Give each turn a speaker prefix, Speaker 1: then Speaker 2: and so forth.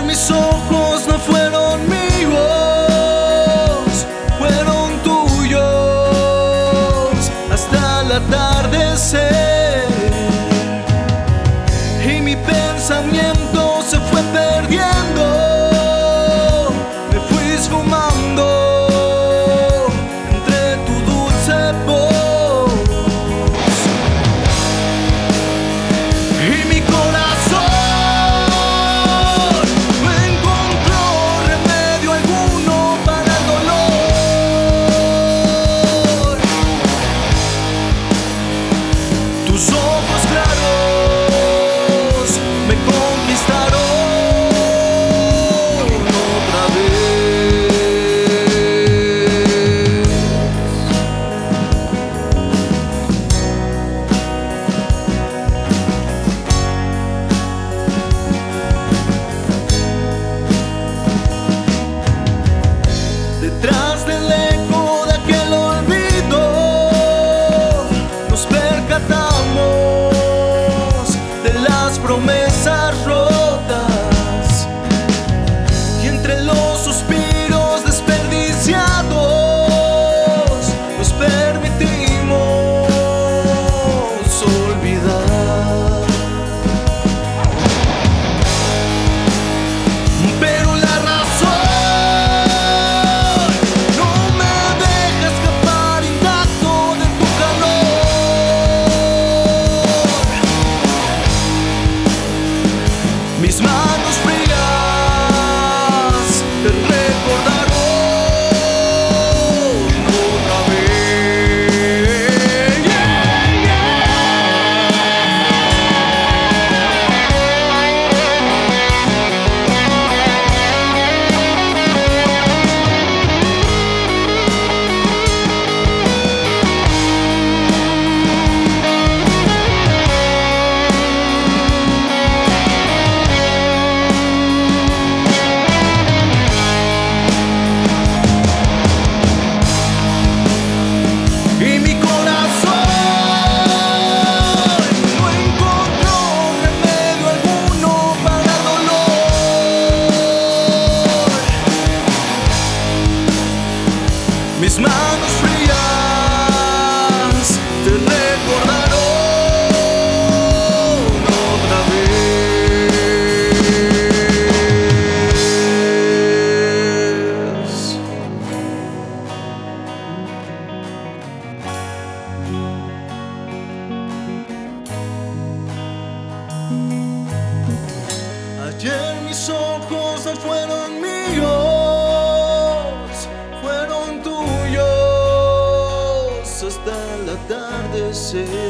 Speaker 1: mis ojos no fueron míos, fueron tuyos hasta el atardecer. Y mi pensamiento se fue perdiendo, me fui esfumando entre tu dulce voz. Y mi corazón no encontró remedio alguno para el dolor. Tus ojos claros me conquistaron otra vez. Detrás del eco de aquel olvido nos percatamos de las promesas rotas, y entre los suspiros desperdiciados nos permitimos olvidar. Pero la razón no me deja escapar intacto de tu calor. Mis manos frías te recordaron otra vez. Y mi corazón no encontró remedio alguno para el dolor. Mis manos frías te recordaron otra vez. Ayer mis ojos no fueron míos, fueron tuyos hasta el atardecer.